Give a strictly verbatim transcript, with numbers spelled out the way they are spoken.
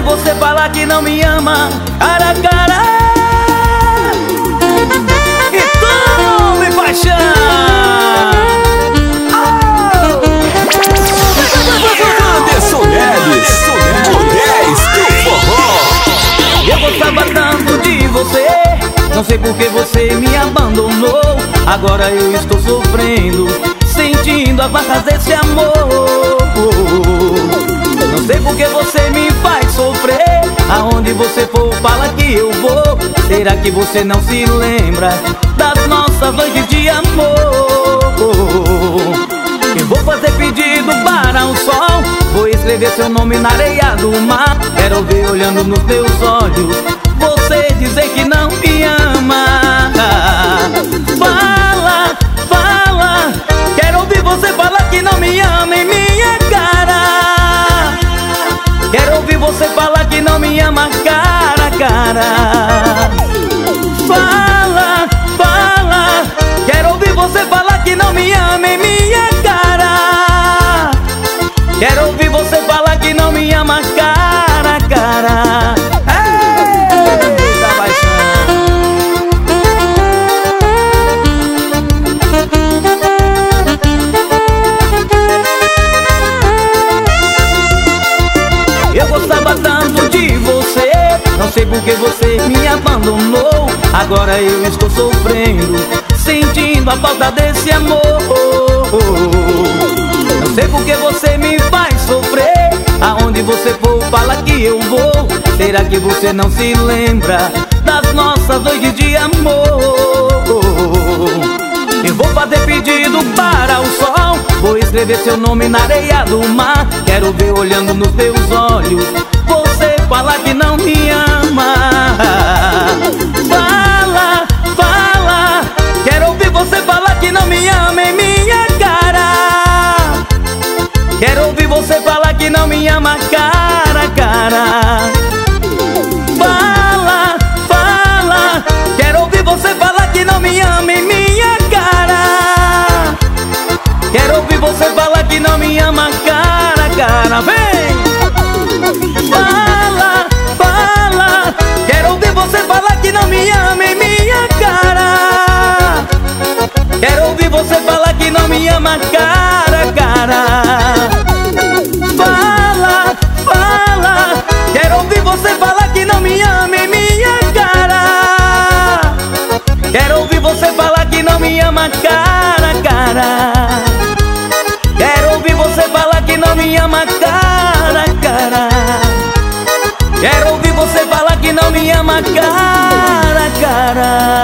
você falar que não me ama, cara a cara. E tome paixão. Anderson Neves, o dez do forró. Eu gostava tanto de você, não sei por que você me abandonou. Agora eu estou sofrendo, sentindo as marcas desse amor. Não sei por que você me faz sofrer. Aonde você for, fala que eu vou. Será que você não se lembra das nossas noites de amor? Eu vou fazer pedido para o sol, vou escrever seu nome na areia do mar. Quero ver olhando nos teus olhos você dizer que não me ama. Fala, fala, quero ouvir você falar que não me ama em minha cara. Quero ouvir você falar que não me ama cara a cara. Fala, fala, quero ouvir você falar que não me ama em minha cara. Quero ouvir você falar que não me ama cara a cara. Eita, paixão. Eu gostava tanto de você, não sei por que você me abandonou. Agora eu estou sofrendo, sentindo a falta desse amor. Não sei por que você me faz sofrer. Aonde você for, fala que eu vou. Será que você não se lembra das nossas noites de amor? Eu vou fazer pedido para o sol, vou escrever seu nome na areia do mar. Quero ver olhando nos teus olhos você falar que não me ama. Fala, fala, quero ouvir você falar que não me ama em minha cara. Quero ouvir você falar que não me ama cara a cara. Fala, fala, quero ouvir você falar que não me ama em minha cara. Quero ouvir você falar que não me ama cara a cara. Vem! Fala, fala, quero ouvir você falar que não me ama em minha cara. Quero ouvir você falar que não me ama cara a cara. Fala, fala, quero ouvir você falar que não me ama em minha cara. Quero ouvir você falar que não me ama cara a cara. Quero ouvir você falar que não me ama cara a cara. Quero ouvir você falar que não me ama cara a cara.